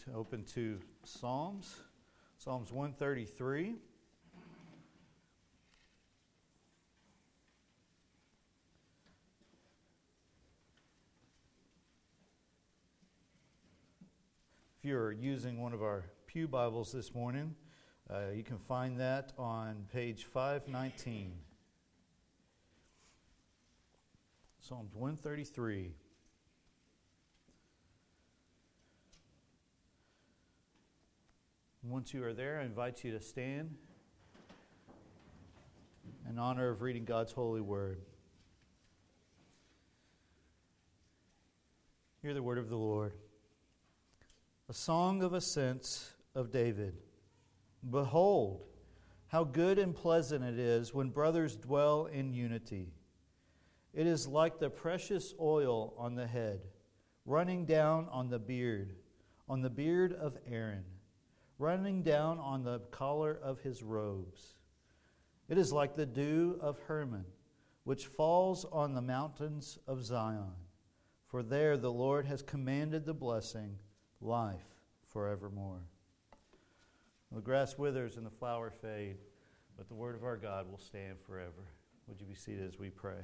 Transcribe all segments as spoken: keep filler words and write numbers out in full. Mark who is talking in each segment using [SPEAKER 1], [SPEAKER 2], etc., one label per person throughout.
[SPEAKER 1] open to Psalms, Psalms one thirty-three. If you're using one of our Pew Bibles this morning, uh, you can find that on page five nineteen. Psalms one thirty-three. Once you are there, I invite you to stand in honor of reading God's holy word. Hear the word of the Lord. A song of ascents of David. Behold, how good and pleasant it is when brothers dwell in unity. It is like the precious oil on the head, running down on the beard, on the beard of Aaron, running down on the collar of his robes. It is like the dew of Hermon, which falls on the mountains of Zion. For there the Lord has commanded the blessing, life forevermore. The grass withers and the flower fade, but the word of our God will stand forever. Would you be seated as we pray?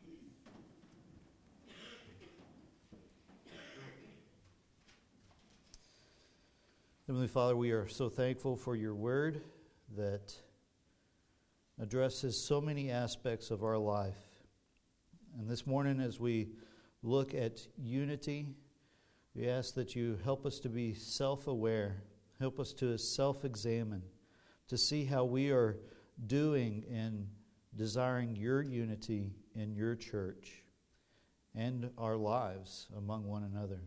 [SPEAKER 1] Heavenly Father, we are so thankful for your word that addresses so many aspects of our life. And this morning, as we look at unity, we ask that you help us to be self-aware, help us to self-examine, to see how we are doing in desiring your unity in your church and our lives among one another.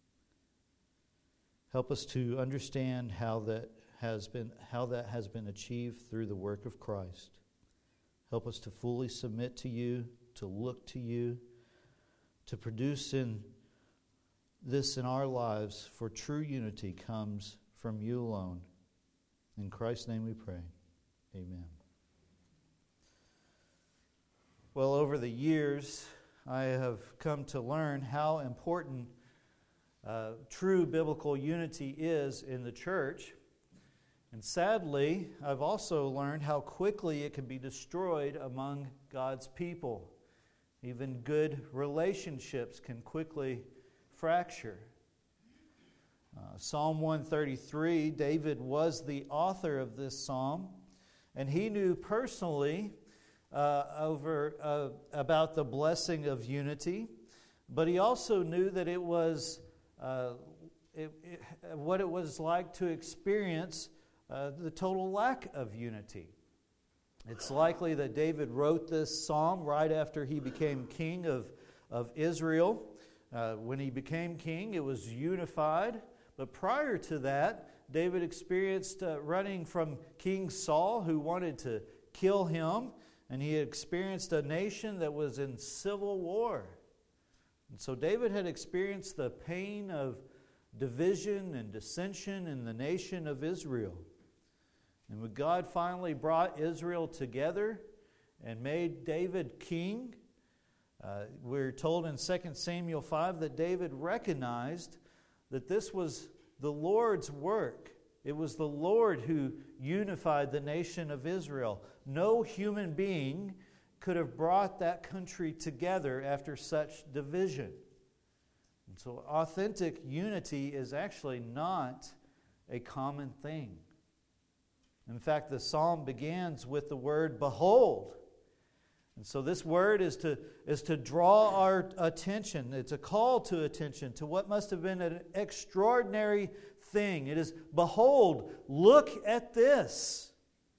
[SPEAKER 1] Help us to understand how that has been how that has been achieved through the work of Christ. Help us to fully submit to you, to look to you, to produce in this in our lives, for true unity comes from you alone. In Christ's name we pray. Amen. Well, over the years, I have come to learn how important Uh, true biblical unity is in the church. And sadly, I've also learned how quickly it can be destroyed among God's people. Even good relationships can quickly fracture. Uh, Psalm one thirty-three, David was the author of this psalm, and he knew personally uh, over uh, about the blessing of unity, but he also knew that it was Uh, it, it, what it was like to experience uh, the total lack of unity. It's likely that David wrote this psalm right after he became king of, of Israel. Uh, when he became king, it was unified. But prior to that, David experienced uh, running from King Saul, who wanted to kill him, and he experienced a nation that was in civil war. And so David had experienced the pain of division and dissension in the nation of Israel. And when God finally brought Israel together and made David king, uh, we're told in Second Samuel five that David recognized that this was the Lord's work. It was the Lord who unified the nation of Israel. No human being could have brought that country together after such division. And so authentic unity is actually not a common thing. In fact, the psalm begins with the word behold. And so this word is to, is to draw our attention. It's a call to attention to what must have been an extraordinary thing. It is, behold, look at this.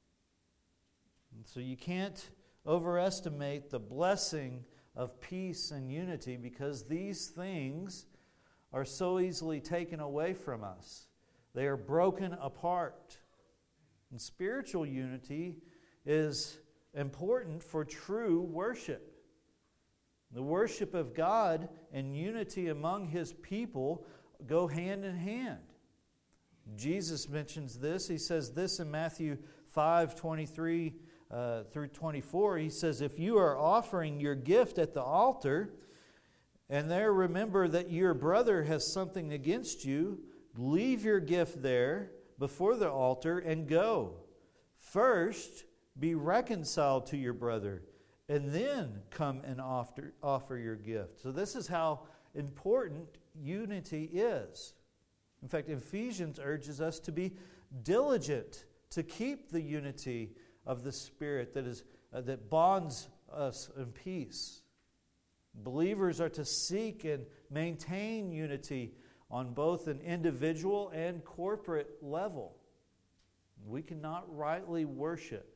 [SPEAKER 1] And so you can't overestimate the blessing of peace and unity, because these things are so easily taken away from us. They are broken apart. And spiritual unity is important for true worship. The worship of God and unity among His people go hand in hand. Jesus mentions this. He says this in Matthew five twenty-three Uh, through twenty-four, he says, if you are offering your gift at the altar, and there remember that your brother has something against you, leave your gift there before the altar and go. First, be reconciled to your brother, and then come and offer, offer your gift. So this is how important unity is. In fact, Ephesians urges us to be diligent to keep the unity of the Spirit that is uh, that bonds us in peace. Believers are to seek and maintain unity on both an individual and corporate level. We cannot rightly worship.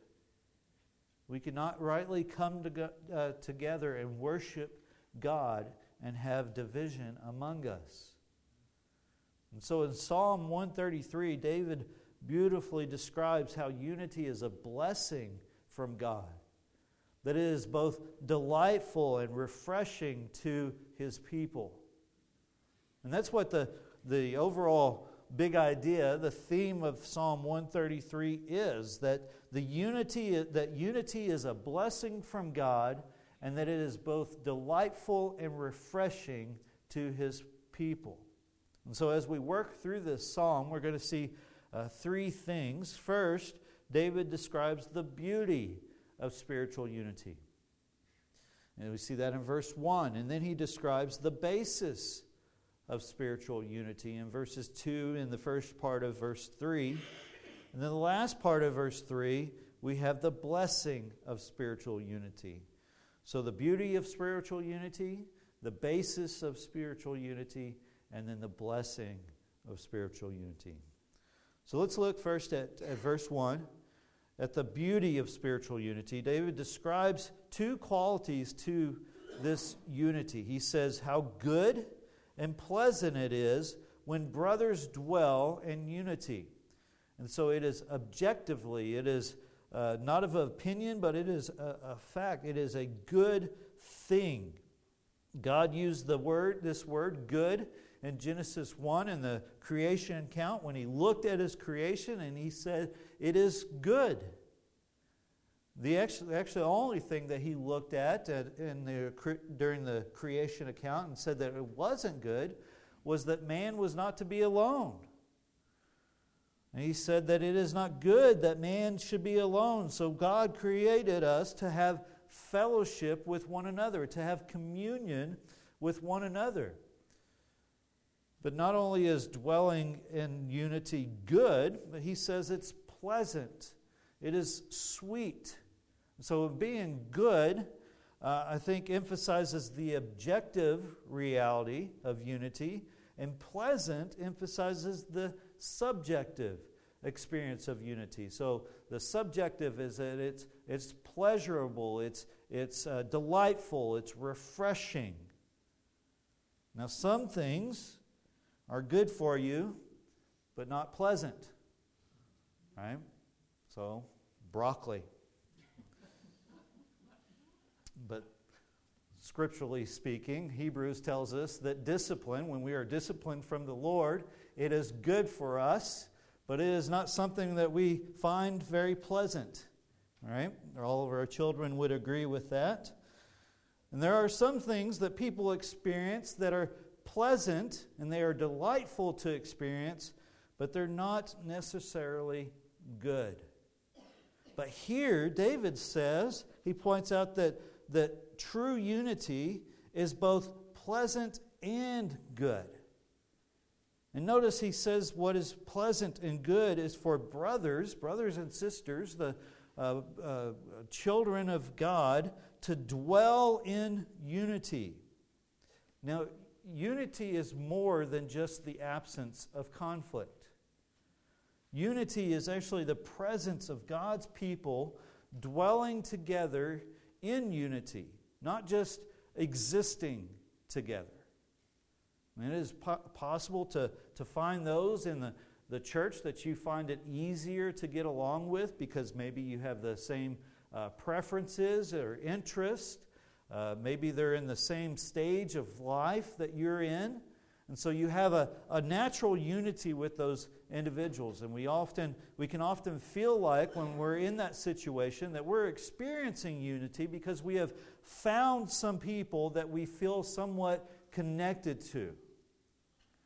[SPEAKER 1] We cannot rightly come to, uh, together and worship God and have division among us. And so in Psalm one thirty-three, David beautifully describes how unity is a blessing from God, that it is both delightful and refreshing to His people. And that's what the, the overall big idea, the theme of Psalm one thirty-three is, that the unity that unity is a blessing from God, and that it is both delightful and refreshing to His people. And so as we work through this psalm, we're going to see uh, three things. First, David describes the beauty of spiritual unity. And we see that in verse one. And then he describes the basis of spiritual unity in verses two in the first part of verse three. And then the last part of verse three, we have the blessing of spiritual unity. So the beauty of spiritual unity, the basis of spiritual unity, and then the blessing of spiritual unity. So let's look first at, at verse one, at the beauty of spiritual unity. David describes two qualities to this unity. He says how good and pleasant it is when brothers dwell in unity. And so it is objectively, it is uh, not of opinion, but it is a, a fact. It is a good thing. God used the word, this word, good, in Genesis one in the creation account when He looked at His creation and He said, it is good. The actually, actually only thing that He looked at, at in the, during the creation account and said that it wasn't good was that man was not to be alone. And He said that it is not good that man should be alone. So God created us to have fellowship with one another, to have communion with one another. But not only is dwelling in unity good, but He says it's pleasant. It is sweet. So being good, uh, I think, emphasizes the objective reality of unity, and pleasant emphasizes the subjective experience of unity. So the subjective is that it's it's pleasurable, it's it's uh, delightful, it's refreshing. Now, some things are good for you, but not pleasant. Right? So, broccoli. But scripturally speaking, Hebrews tells us that discipline, when we are disciplined from the Lord, it is good for us, but it is not something that we find very pleasant. All right? All of our children would agree with that. And there are some things that people experience that are pleasant and they are delightful to experience, but they're not necessarily good. But here, David says, he points out that, that true unity is both pleasant and good. And notice he says what is pleasant and good is for brothers, brothers and sisters, the uh, uh, children of God, to dwell in unity. Now, unity is more than just the absence of conflict. Unity is actually the presence of God's people dwelling together in unity, not just existing together. And it is po- possible to, to find those in the, the church that you find it easier to get along with because maybe you have the same uh, preferences or interests. Uh, maybe they're in the same stage of life that you're in. And so you have a, a natural unity with those individuals. And we often we can often feel like when we're in that situation that we're experiencing unity because we have found some people that we feel somewhat connected to.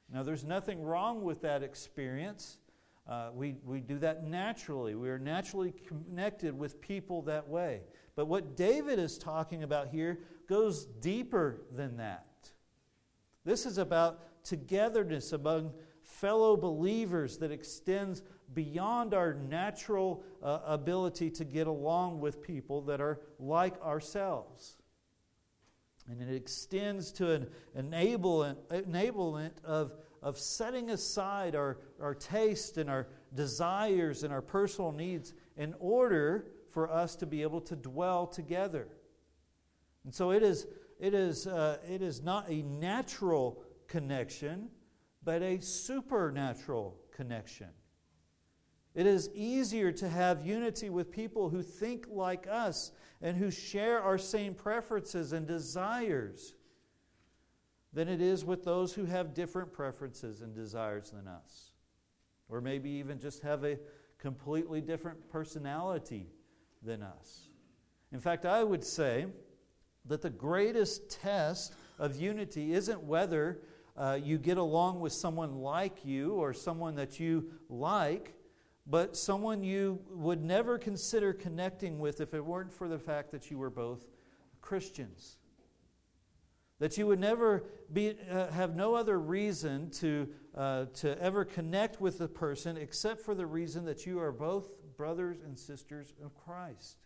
[SPEAKER 1] Now, there's nothing wrong with that experience. Uh, we, we do that naturally. We are naturally connected with people that way. But what David is talking about here goes deeper than that. This is about togetherness among fellow believers that extends beyond our natural uh, ability to get along with people that are like ourselves. And it extends to an enablement, enablement of, of setting aside our, our taste and our desires and our personal needs in order for us to be able to dwell together. And so it is, it is, uh, it is not a natural connection, but a supernatural connection. It is easier to have unity with people who think like us and who share our same preferences and desires than it is with those who have different preferences and desires than us. Or maybe even just have a completely different personality than us. In fact, I would say that the greatest test of unity isn't whether uh, you get along with someone like you or someone that you like, but someone you would never consider connecting with if it weren't for the fact that you were both Christians. That you would never be uh, have no other reason to uh, to ever connect with the person except for the reason that you are both brothers and sisters of Christ.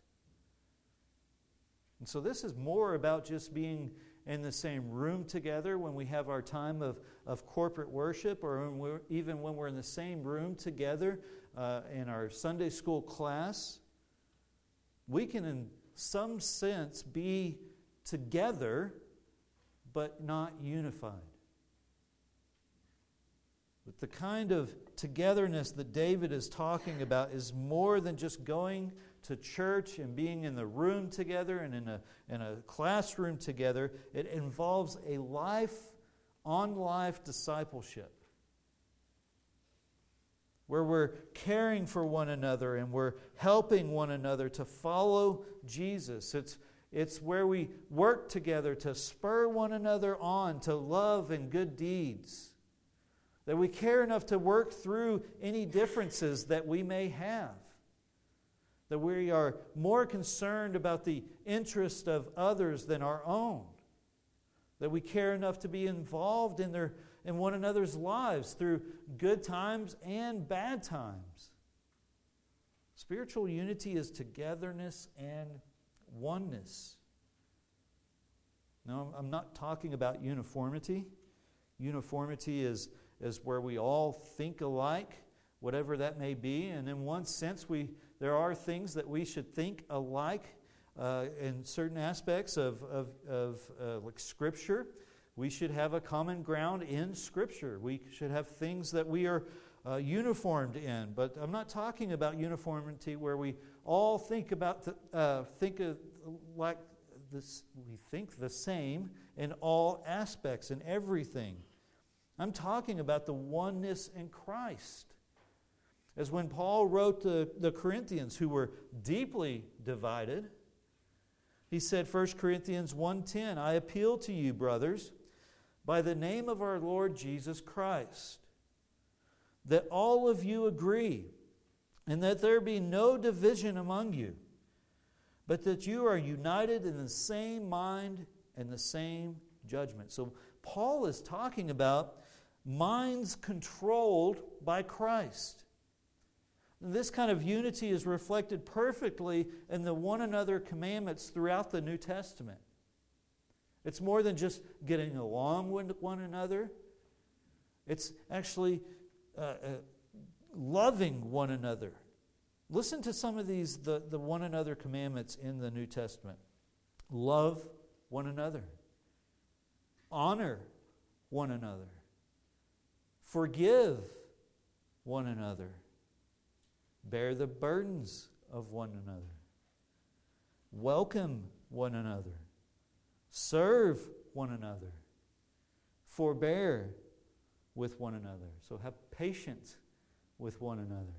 [SPEAKER 1] And so this is more about just being in the same room together when we have our time of, of corporate worship, or when we're, even when we're in the same room together uh, in our Sunday school class. We can in some sense be together but not unified. But the kind of togetherness that David is talking about is more than just going to church and being in the room together and in a, in a classroom together. It involves a life-on-life discipleship where we're caring for one another and we're helping one another to follow Jesus. It's It's where we work together to spur one another on to love and good deeds. That we care enough to work through any differences that we may have. That we are more concerned about the interest of others than our own. That we care enough to be involved in their in one another's lives through good times and bad times. Spiritual unity is togetherness and oneness. Now, I'm not talking about uniformity. Uniformity is, is where we all think alike, whatever that may be. And in one sense, we there are things that we should think alike uh, in certain aspects of, of, of uh, like Scripture. We should have a common ground in Scripture. We should have things that we are uh, uniformed in. But I'm not talking about uniformity where we all think about the, uh, think of like this. We think the same in all aspects and everything. I'm talking about the oneness in Christ. As when Paul wrote to the Corinthians, who were deeply divided, he said, First Corinthians one ten, I appeal to you, brothers, by the name of our Lord Jesus Christ, that all of you agree, and that there be no division among you, but that you are united in the same mind and the same judgment. So Paul is talking about minds controlled by Christ. And this kind of unity is reflected perfectly in the one another commandments throughout the New Testament. It's more than just getting along with one another. It's actually uh, uh, loving one another. Listen to some of these, the, the one another commandments in the New Testament. Love one another. Honor one another. Forgive one another. Bear the burdens of one another. Welcome one another. Serve one another. Forbear with one another. So have patience with one another.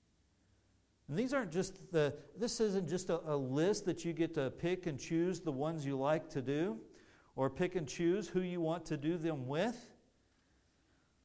[SPEAKER 1] And these aren't just the, this isn't just a, a list that you get to pick and choose the ones you like to do, or pick and choose who you want to do them with.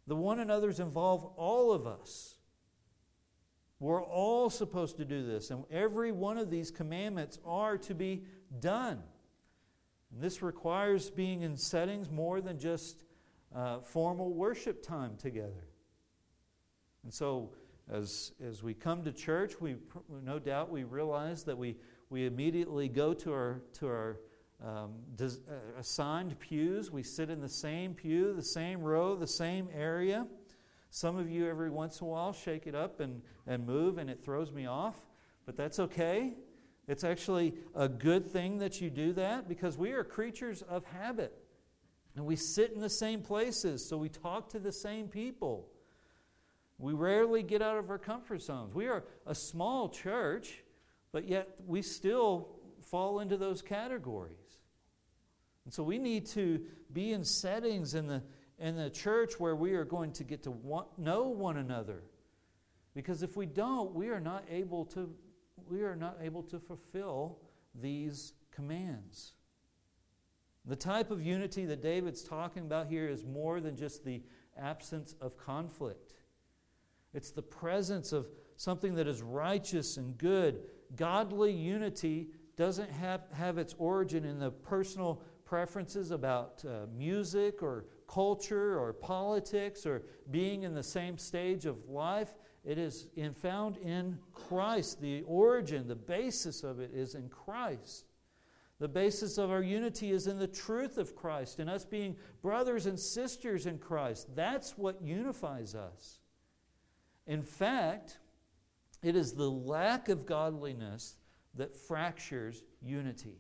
[SPEAKER 1] The one another's involve all of us. We're all supposed to do this, and every one of these commandments are to be done. And this requires being in settings more than just uh, formal worship time together. And so, as as we come to church, we no doubt we realize that we we immediately go to our to our um, des, uh, assigned pews. We sit in the same pew, the same row, the same area. Some of you every once in a while shake it up and, and move, and it throws me off, but that's okay. It's actually a good thing that you do that, because we are creatures of habit. And we sit in the same places, so we talk to the same people. We rarely get out of our comfort zones. We are a small church, but yet we still fall into those categories. And so we need to be in settings in the in the church where we are going to get to want, know one another. Because if we don't, we are not able to we are not able to fulfill these commands. The type of unity that David's talking about here is more than just the absence of conflict. It's the presence of something that is righteous and good. Godly unity doesn't have, have its origin in the personal preferences about uh, music or culture or politics or being in the same stage of life. It is in, found in Christ. The origin, the basis of it is in Christ. The basis of our unity is in the truth of Christ and us being brothers and sisters in Christ. That's what unifies us. In fact, it is the lack of godliness that fractures unity.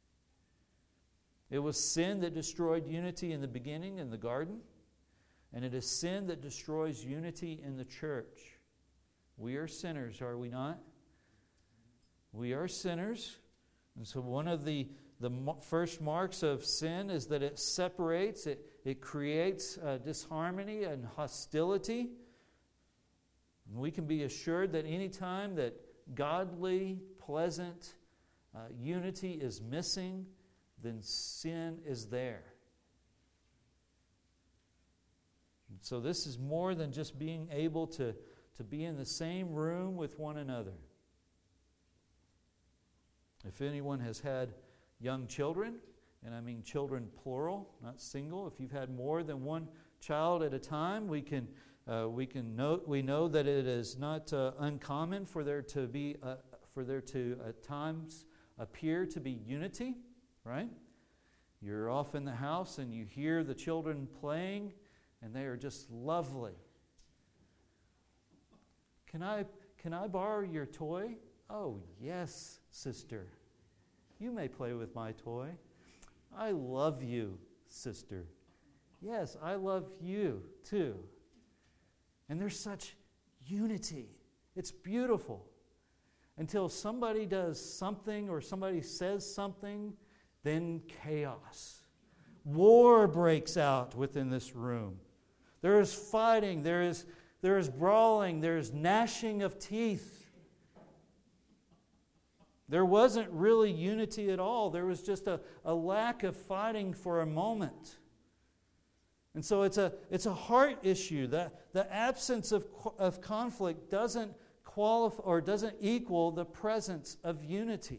[SPEAKER 1] It was sin that destroyed unity in the beginning in the garden, and it is sin that destroys unity in the church. We are sinners, are we not? We are sinners. And so one of the, the first marks of sin is that it separates, it, it creates uh, disharmony and hostility. And we can be assured that any time that godly, pleasant uh, unity is missing, then sin is there. And so this is more than just being able to, to be in the same room with one another. If anyone has had young children, and I mean children plural, not single, if you've had more than one child at a time, we can uh, we can note we know that it is not uh, uncommon for there to be uh, for there to at times appear to be unity, right? You're off in the house and you hear the children playing, and they are just lovely. Can I can I borrow your toy? Oh, yes, sister. You may play with my toy. I love you, sister. Yes, I love you too. And there's such unity. It's beautiful. Until somebody does something or somebody says something, then chaos. War breaks out within this room. There is fighting, there is, there is brawling, there is gnashing of teeth. There wasn't really unity at all. There was just a, a lack of fighting for a moment. And so it's a it's a heart issue. The, the absence of, of conflict doesn't qualify or doesn't equal the presence of unity.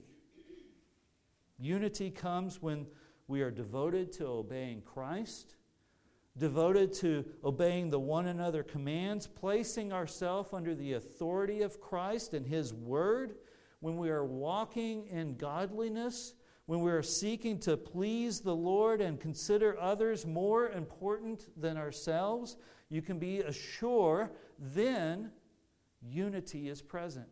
[SPEAKER 1] Unity comes when we are devoted to obeying Christ, devoted to obeying the one another commands, placing ourselves under the authority of Christ and His Word, when we are walking in godliness, when we are seeking to please the Lord and consider others more important than ourselves, you can be assured then unity is present.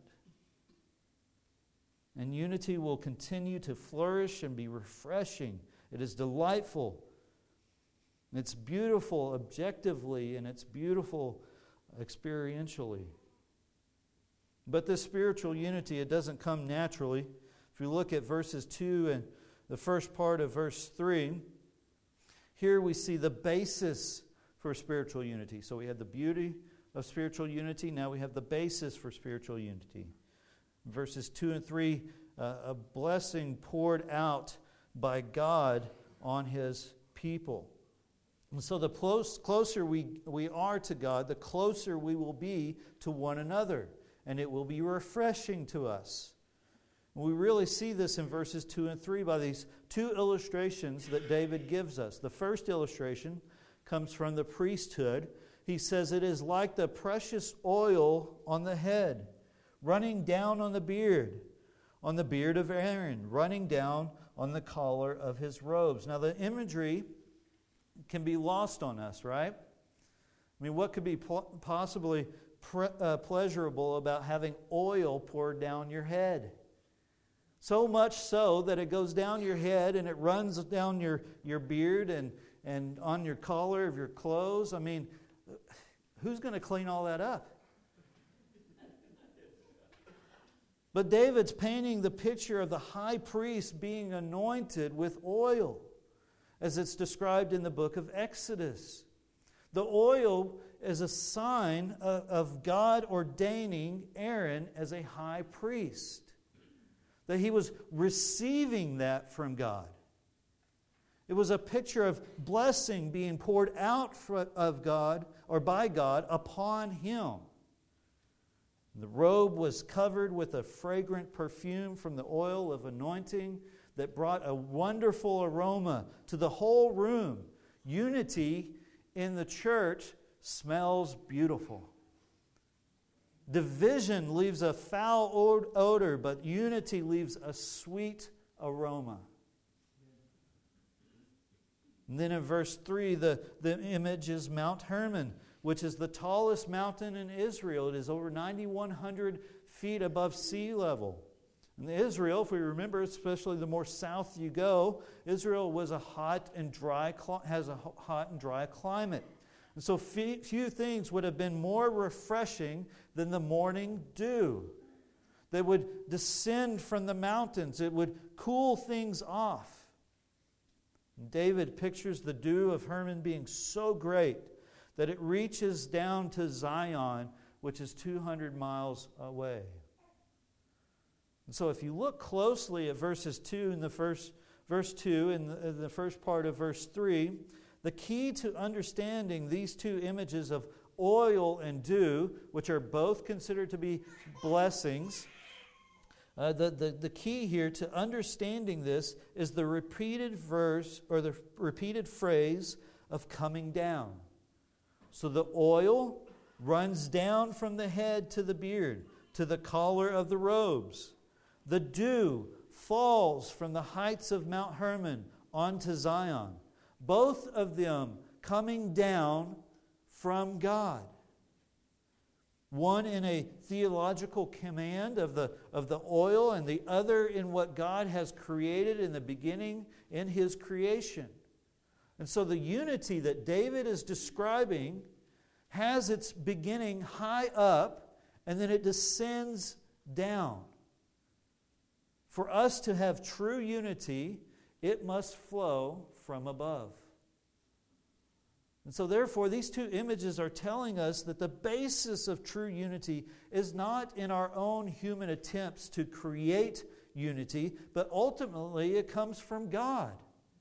[SPEAKER 1] And unity will continue to flourish and be refreshing. It is delightful. It's beautiful objectively, and it's beautiful experientially. But this spiritual unity, it doesn't come naturally. If you look at verses two and the first part of verse three, here we see the basis for spiritual unity. So we had the beauty of spiritual unity. Now we have the basis for spiritual unity. Verses two and three, uh, a blessing poured out by God on His people. And so the close, closer we, we are to God, the closer we will be to one another. And it will be refreshing to us. And we really see this in verses two and three by these two illustrations that David gives us. The first illustration comes from the priesthood. He says it is like the precious oil on the head, running down on the beard, on the beard of Aaron, running down on the collar of his robes. Now the imagery can be lost on us, right? I mean, what could be pl- possibly pre- uh, pleasurable about having oil poured down your head? So much so that it goes down your head and it runs down your, your beard and, and on your collar of your clothes. I mean, who's going to clean all that up? But David's painting the picture of the high priest being anointed with oil, as it's described in the book of Exodus. The oil is a sign of, of God ordaining Aaron as a high priest, that he was receiving that from God. It was a picture of blessing being poured out of God or by God upon him. The robe was covered with a fragrant perfume from the oil of anointing that brought a wonderful aroma to the whole room. Unity in the church smells beautiful. Division leaves a foul odor, but unity leaves a sweet aroma. And then in verse three, the, the image is Mount Hermon, which is the tallest mountain in Israel. It is over nine thousand one hundred feet above sea level. In Israel, if we remember, especially the more south you go, Israel was a hot and dry has a hot and dry climate. And so few things would have been more refreshing than the morning dew. They would descend from the mountains. It would cool things off. And David pictures the dew of Hermon being so great that it reaches down to Zion, which is two hundred miles away. And so if you look closely at verses two in the first verse two and the, the first part of verse three, the key to understanding these two images of oil and dew, which are both considered to be blessings, uh, the, the, the key here to understanding this is the repeated verse or the repeated phrase of coming down. So the oil runs down from the head to the beard, to the collar of the robes. The dew falls from the heights of Mount Hermon onto Zion. Both of them coming down from God. One in a theological command of the, of the oil, and the other in what God has created in the beginning in His creation. And so the unity that David is describing has its beginning high up, and then it descends down. For us to have true unity, it must flow from above. And so therefore, these two images are telling us that the basis of true unity is not in our own human attempts to create unity, but ultimately it comes from God.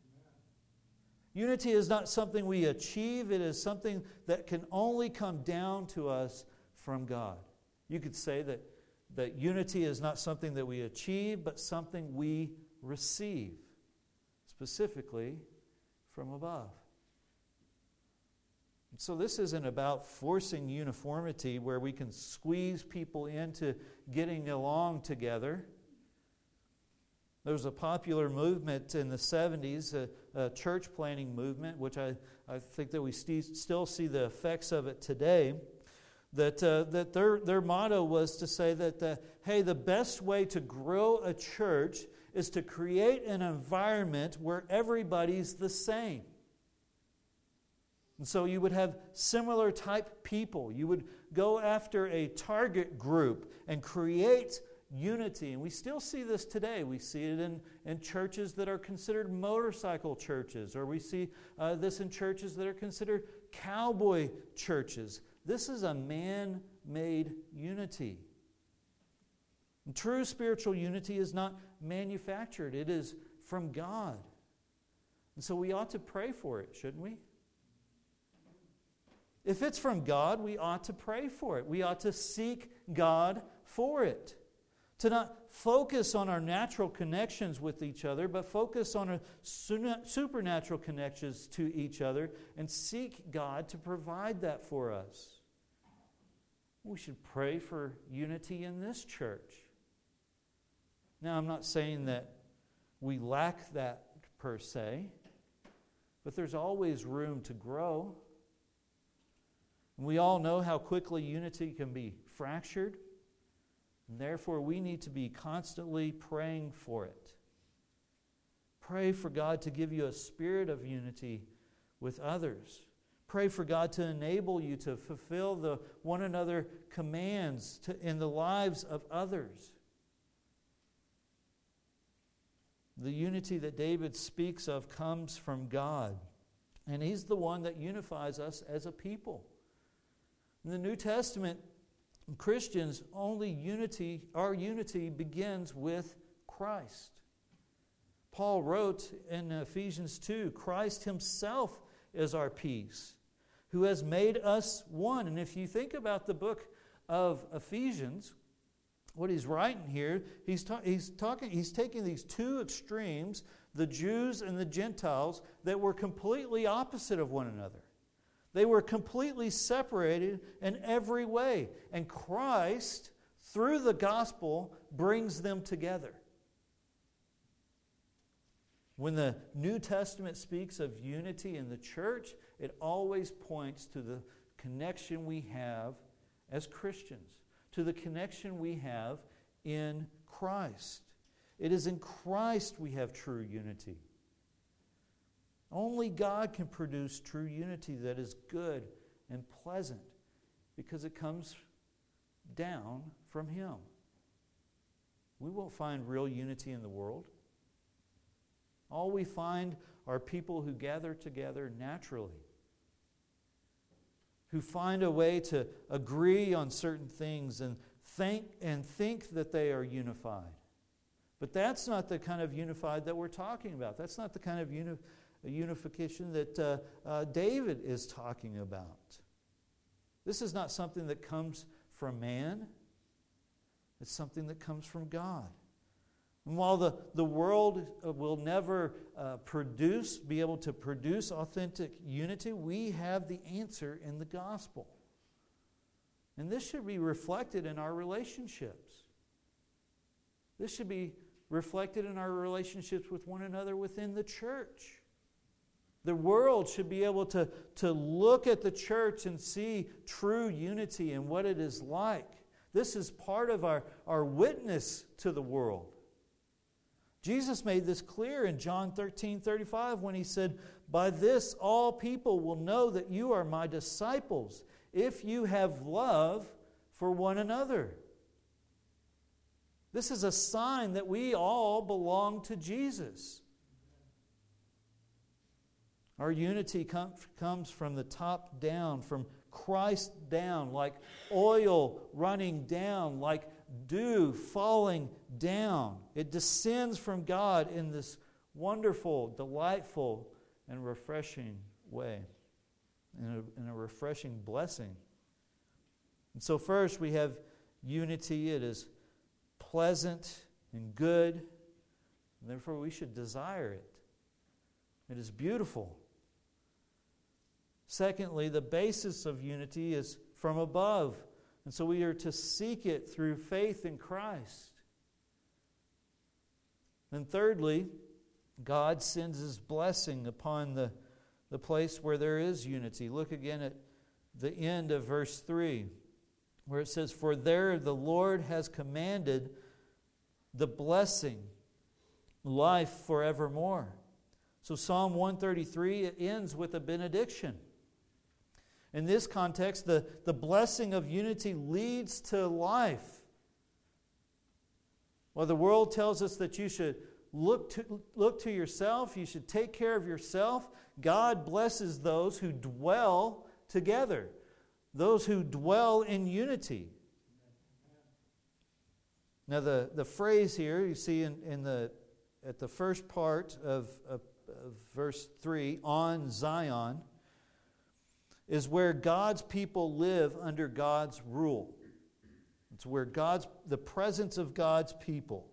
[SPEAKER 1] Unity is not something we achieve, it is something that can only come down to us from God. You could say that, that unity is not something that we achieve, but something we receive, specifically from above. And so this isn't about forcing uniformity where we can squeeze people into getting along together. There was a popular movement in the seventies, a, a church planting movement, which I, I think that we st- still see the effects of it today, that uh, that their, their motto was to say that, uh, hey, the best way to grow a church is to create an environment where everybody's the same. And so you would have similar type people. You would go after a target group and create unity. And we still see this today. We see it in, in churches that are considered motorcycle churches, or we see uh, this in churches that are considered cowboy churches. This is a man-made unity. And true spiritual unity is not manufactured. It is from God. And so we ought to pray for it, shouldn't we? If it's from God, we ought to pray for it. We ought to seek God for it. To not focus on our natural connections with each other, but focus on our supernatural connections to each other and seek God to provide that for us. We should pray for unity in this church. Now, I'm not saying that we lack that per se, but there's always room to grow. And we all know how quickly unity can be fractured. And therefore, we need to be constantly praying for it. Pray for God to give you a spirit of unity with others. Pray for God to enable you to fulfill the one another commands to, in the lives of others. The unity that David speaks of comes from God. And He's the one that unifies us as a people. In the New Testament, Christians, only unity, our unity begins with Christ. Paul wrote in Ephesians two, Christ Himself is our peace, who has made us one. And if you think about the book of Ephesians, what he's writing here, he's, ta- he's talking, he's taking these two extremes, the Jews and the Gentiles, that were completely opposite of one another. They were completely separated in every way. And Christ, through the gospel, brings them together. When the New Testament speaks of unity in the church, it always points to the connection we have as Christians, to the connection we have in Christ. It is in Christ we have true unity. Only God can produce true unity that is good and pleasant because it comes down from Him. We won't find real unity in the world. All we find are people who gather together naturally, who find a way to agree on certain things and think and think that they are unified. But that's not the kind of unified that we're talking about. That's not the kind of uni- unification that uh, uh, David is talking about. This is not something that comes from man. It's something that comes from God. And while the, the world will never uh, produce, be able to produce authentic unity, we have the answer in the gospel. And this should be reflected in our relationships. This should be reflected in our relationships with one another within the church. The world should be able to, to look at the church and see true unity and what it is like. This is part of our, our witness to the world. Jesus made this clear in John thirteen thirty-five when He said, "By this all people will know that you are my disciples, if you have love for one another." This is a sign that we all belong to Jesus. Our unity com- comes from the top down, from Christ down, like oil running down, like dew falling down. It descends from God in this wonderful, delightful, and refreshing way, in a, in a refreshing blessing. And so first we have unity. It is pleasant and good, and therefore we should desire it. It is beautiful. Secondly, the basis of unity is from above. And so we are to seek it through faith in Christ. And thirdly, God sends His blessing upon the, the place where there is unity. Look again at the end of verse three, where it says, "For there the Lord has commanded the blessing, life forevermore." So Psalm one thirty-three, it ends with a benediction. In this context, the, the blessing of unity leads to life. While the world tells us that you should look to, look to yourself, you should take care of yourself, God blesses those who dwell together, those who dwell in unity. Now the, the phrase here, you see in, in the at the first part of, of, of verse three, on Zion, is where God's people live under God's rule. It's where God's, the presence of God's people.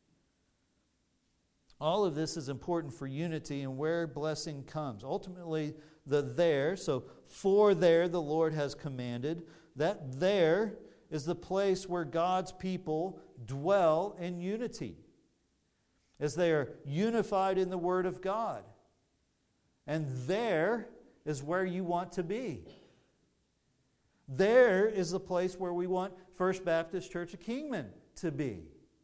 [SPEAKER 1] All of this is important for unity and where blessing comes. Ultimately, the there, so for there the Lord has commanded, that there is the place where God's people dwell in unity, as they are unified in the Word of God. And there is where you want to be. There is the place where we want First Baptist Church of Kingman to be.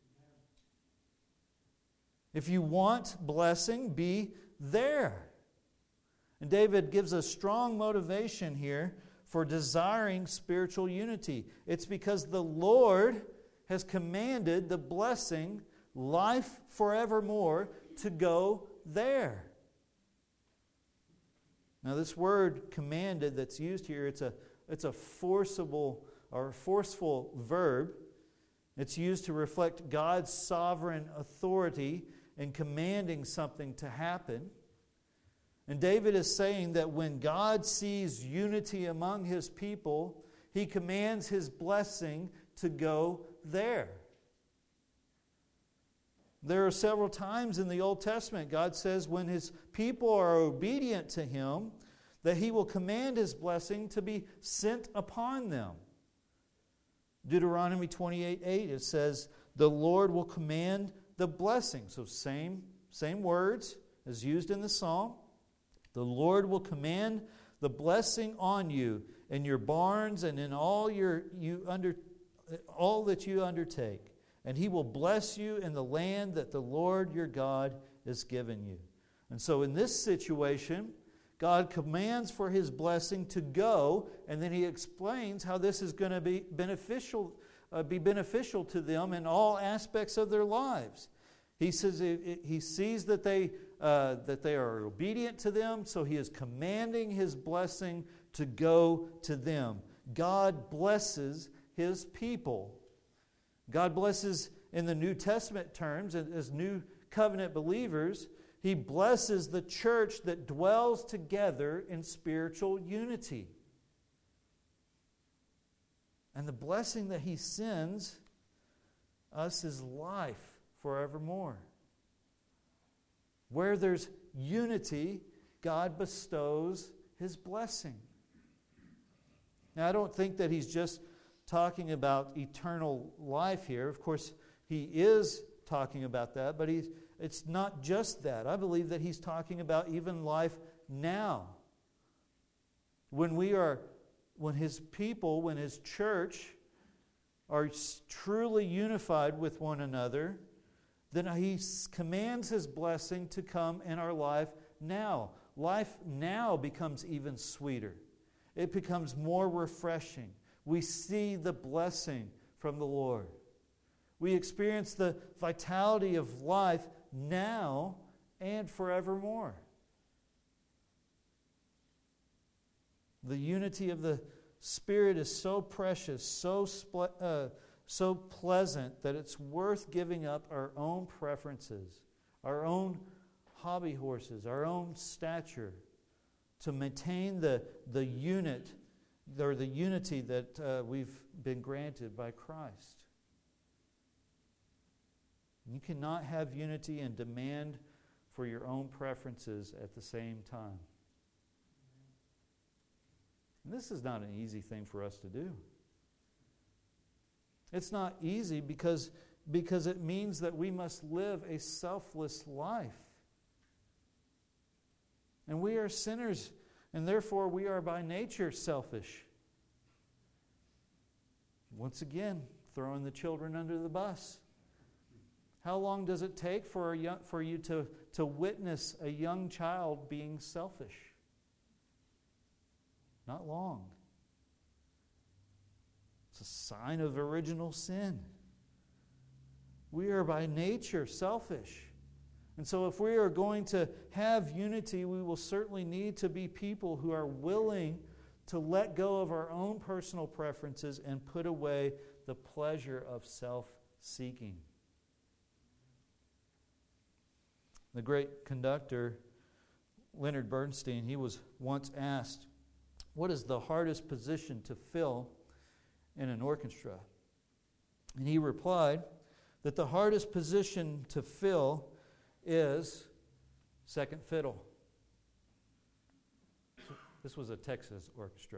[SPEAKER 1] If you want blessing, be there. And David gives a strong motivation here for desiring spiritual unity. It's because the Lord has commanded the blessing, life forevermore, to go there. Now this word commanded that's used here, it's a, it's a forcible or forceful verb. It's used to reflect God's sovereign authority in commanding something to happen. And David is saying that when God sees unity among His people, He commands His blessing to go there. There are several times in the Old Testament God says when His people are obedient to Him, that He will command His blessing to be sent upon them. Deuteronomy twenty-eight eight, it says, the Lord will command the blessing. So same, same words as used in the psalm. The Lord will command the blessing on you in your barns and in all your you under all that you undertake. And He will bless you in the land that the Lord your God has given you. And so in this situation, God commands for His blessing to go, and then He explains how this is going to be beneficial, uh, be beneficial to them in all aspects of their lives. He says it, it, He sees that they uh, that they are obedient to them, so He is commanding His blessing to go to them. God blesses His people. God blesses, in the New Testament terms, as new covenant believers, He blesses the church that dwells together in spiritual unity. And the blessing that He sends us is life forevermore. Where there's unity, God bestows His blessing. Now, I don't think that He's just talking about eternal life here. Of course, He is talking about that, but he's, it's not just that. I believe that He's talking about even life now. When we are, when His people, when His church are truly unified with one another, then He commands His blessing to come in our life now. Life now becomes even sweeter. It becomes more refreshing. We see the blessing from the Lord. We experience the vitality of life now and forevermore. The unity of the Spirit is so precious, so spl- uh, so pleasant, that it's worth giving up our own preferences, our own hobby horses, our own stature, to maintain the, the unit or the unity that uh, we've been granted by Christ. You cannot have unity and demand for your own preferences at the same time. And this is not an easy thing for us to do. It's not easy because, because it means that we must live a selfless life. And we are sinners, and therefore we are by nature selfish. Once again, throwing the children under the bus. How long does it take for, a young, for you to, to witness a young child being selfish? Not long. It's a sign of original sin. We are by nature selfish. And so if we are going to have unity, we will certainly need to be people who are willing to let go of our own personal preferences and put away the pleasure of self-seeking. The great conductor, Leonard Bernstein, he was once asked, what is the hardest position to fill in an orchestra? And he replied that the hardest position to fill is second fiddle. This was a Texas orchestra.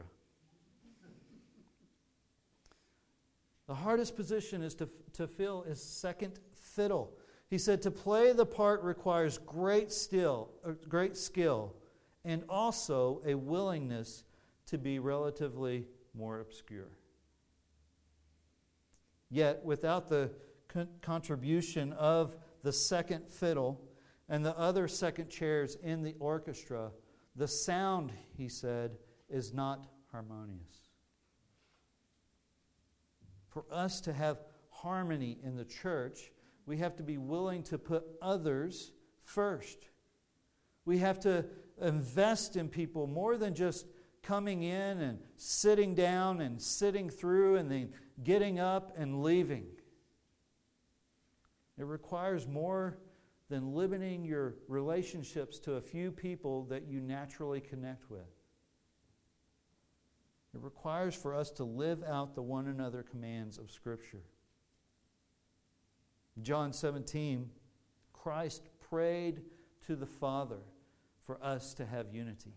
[SPEAKER 1] The hardest position is to, to fill is second fiddle. He said to play the part requires great skill, uh, great skill, and also a willingness to be relatively more obscure. Yet, without the con- contribution of the second fiddle and the other second chairs in the orchestra, the sound, he said, is not harmonious. For us to have harmony in the church, we have to be willing to put others first. We have to invest in people more than just coming in and sitting down and sitting through and then getting up and leaving. It requires more than limiting your relationships to a few people that you naturally connect with. It requires for us to live out the one another commands of Scripture. John seventeen, Christ prayed to the Father for us to have unity.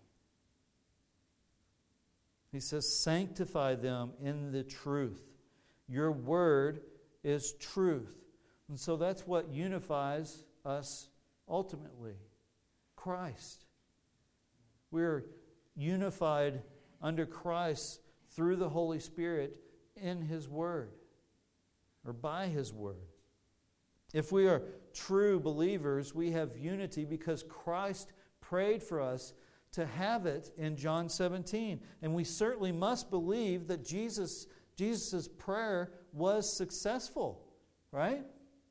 [SPEAKER 1] He says, sanctify them in the truth. Your word is truth. And so that's what unifies us ultimately. Christ. We're unified under Christ through the Holy Spirit in His Word, or by His Word. If we are true believers, we have unity because Christ prayed for us to have it in John seventeen. And we certainly must believe that Jesus, Jesus' prayer was successful, right?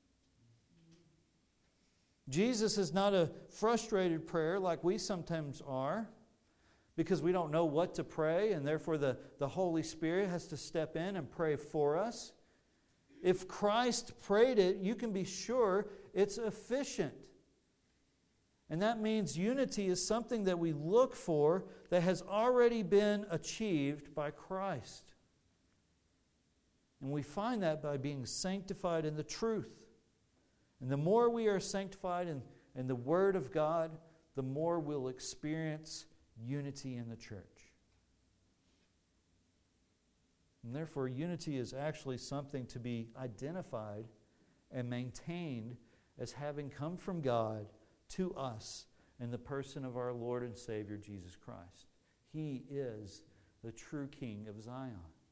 [SPEAKER 1] Jesus is not a frustrated prayer like we sometimes are, because we don't know what to pray, and therefore the, the Holy Spirit has to step in and pray for us. If Christ prayed it, you can be sure it's efficient. And that means unity is something that we look for that has already been achieved by Christ. And we find that by being sanctified in the truth. And the more we are sanctified in, in the Word of God, the more we'll experience unity in the church. And therefore, unity is actually something to be identified and maintained as having come from God to us in the person of our Lord and Savior, Jesus Christ. He is the true King of Zion.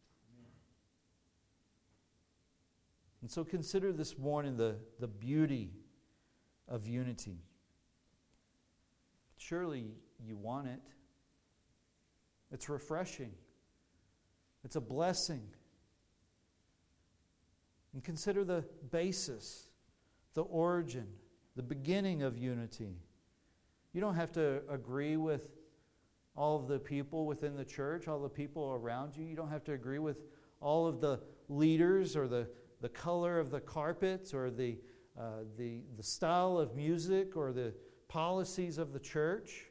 [SPEAKER 1] And so consider this morning the, the beauty of unity. Surely you want it. It's refreshing. It's a blessing. And consider the basis, the origin, the beginning of unity. You don't have to agree with all of the people within the church, all the people around you. You don't have to agree with all of the leaders or the, the color of the carpets or the, uh, the, the style of music or the policies of the church.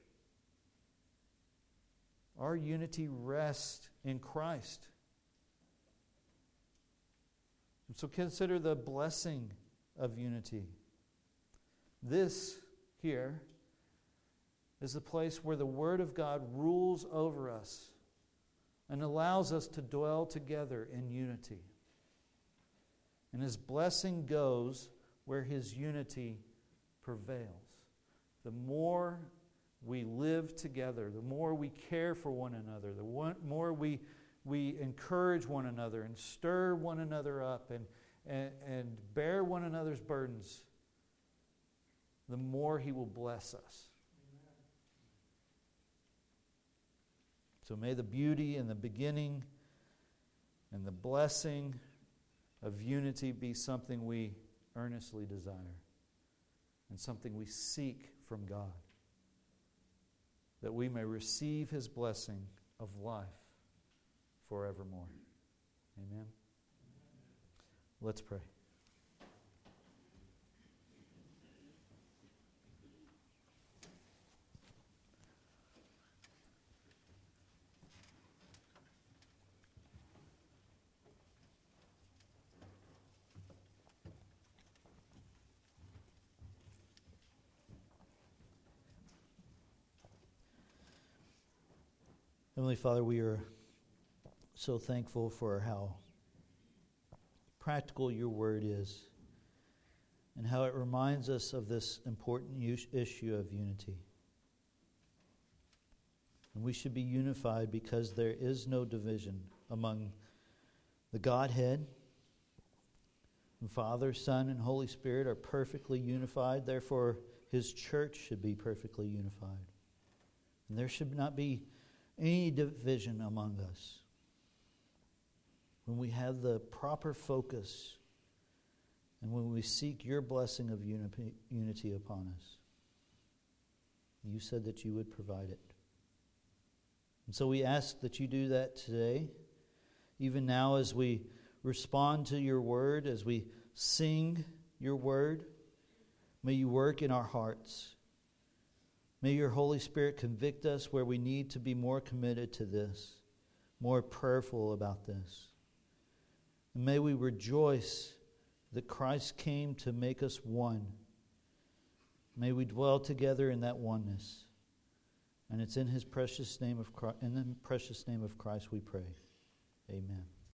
[SPEAKER 1] Our unity rests in Christ. And so consider the blessing of unity. This here is the place where the Word of God rules over us and allows us to dwell together in unity. And His blessing goes where His unity prevails. The more we live together, the more we care for one another, the one, more we, we encourage one another and stir one another up and, and, and bear one another's burdens, the more He will bless us. Amen. So may the beauty and the beginning and the blessing of unity be something we earnestly desire and something we seek from God, that we may receive His blessing of life forevermore. Amen. Let's pray. Heavenly Father, we are so thankful for how practical your word is and how it reminds us of this important issue of unity. And we should be unified because there is no division among the Godhead. And Father, Son, and Holy Spirit are perfectly unified. Therefore, His church should be perfectly unified. And there should not be any division among us. When we have the proper focus and when we seek your blessing of uni- unity upon us, you said that you would provide it. And so we ask that you do that today, even now as we respond to your word, as we sing your word. May you work in our hearts. May your Holy Spirit convict us where we need to be more committed to this, more prayerful about this. And may we rejoice that Christ came to make us one. May we dwell together in that oneness. And it's in his precious name of Christ, in the precious name of Christ we pray. Amen.